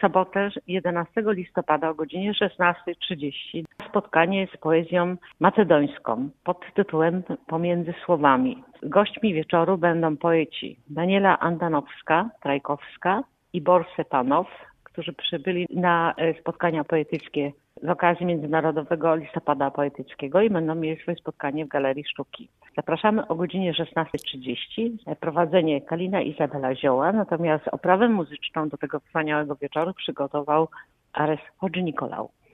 sobotę 11 listopada o godzinie 16:30 spotkanie z poezją macedońską pod tytułem Pomiędzy słowami. Gośćmi wieczoru będą poeci Daniela Andanowska-Trajkowska i Borsy Panow, którzy przybyli na spotkania poetyckie z okazji Międzynarodowego Listopada Poetyckiego i będą mieli swoje spotkanie w Galerii Sztuki. Zapraszamy o godzinie 16:30. Prowadzenie Kalina Izabela Zioła, natomiast oprawę muzyczną do tego wspaniałego wieczoru przygotował Ares Hodży-Nikolau.